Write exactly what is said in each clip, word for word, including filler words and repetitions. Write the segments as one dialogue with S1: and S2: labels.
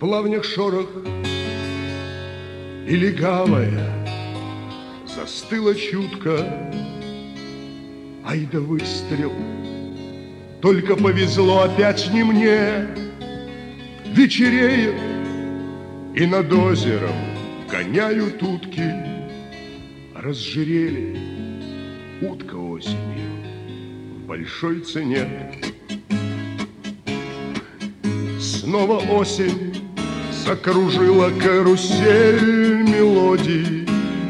S1: плавнях шорох, и легавая застыла чутко. Ай да выстрел, только повезло опять не мне. Вечереет, и над озером гоняют утки. Разжирели утка осенью в большой цене. Снова осень закружила карусель мелодий.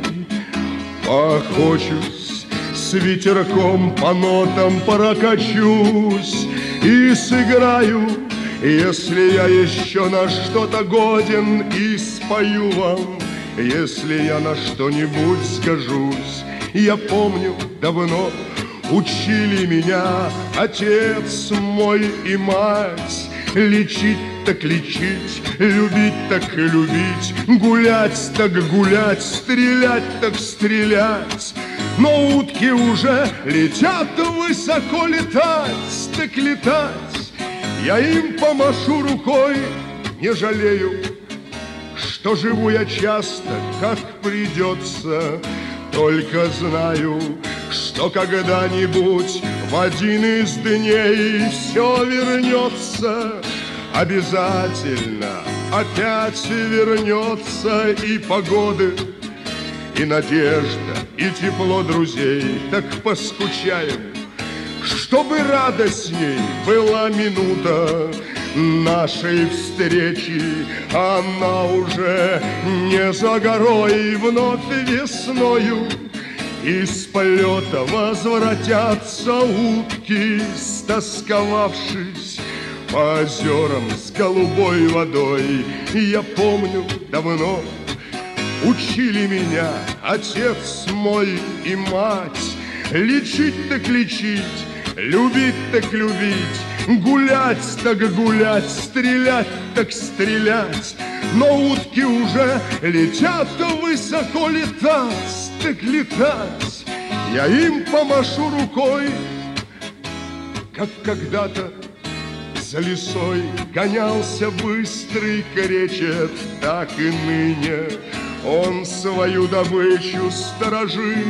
S1: Похочусь с ветерком, по нотам прокачусь и сыграю, если я еще на что-то годен, и спою вам, если я на что-нибудь сгожусь. Я помню, давно учили меня отец мой и мать. Лечить так лечить, любить так любить, гулять так гулять, стрелять так стрелять. Но утки уже летят, высоко летать так летать. Я им помашу рукой, не жалею, что живу я часто, как придется. Только знаю, что когда-нибудь в один из дней все вернется. Обязательно опять вернется и погоды, и надежда, и тепло друзей. Так поскучаем, чтобы радостней была минута нашей встречи. Она уже не за горой, вновь весною из полета возвратятся утки, стосковавшись по озерам с голубой водой. Я помню, давно учили меня отец мой и мать. Лечить так лечить, любить так любить, гулять так гулять, стрелять так стрелять. Но утки уже летят, высоко летать так летать. Я им помашу рукой, как когда-то за лесой гонялся быстрый кречет, так и ныне он свою добычу сторожит.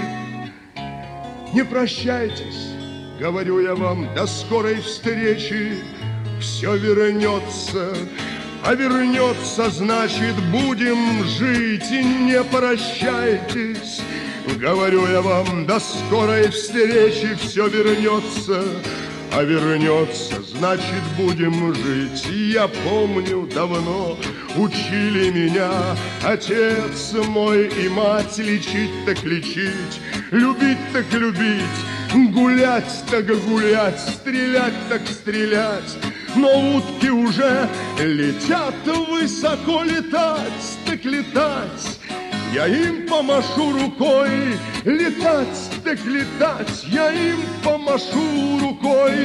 S1: Не прощайтесь, говорю я вам, до скорой встречи. Все вернется, а вернется, значит, будем жить. И не прощайтесь, говорю я вам, до скорой встречи. Все вернется, а вернется, значит, будем жить. И я помню, давно учили меня отец мой и мать. Лечить так лечить, любить так любить, гулять так гулять, стрелять так стрелять. Но утки уже летят, высоко летать так летать. Я им помашу рукой, летать так летать. Я им помашу рукой.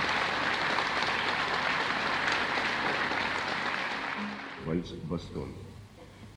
S2: Вальс Бастон.